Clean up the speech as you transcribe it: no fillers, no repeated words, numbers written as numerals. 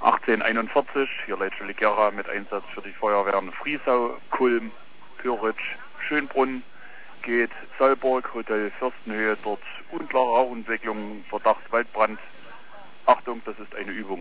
1841, hier Leitsche Ligera mit Einsatz für die Feuerwehren Friesau, Kulm, Pyrritsch, Schönbrunn, geht Zollburg, Hotel Fürstenhöhe, dort unklare Rauchentwicklung, Verdacht Waldbrand. Achtung, das ist eine Übung.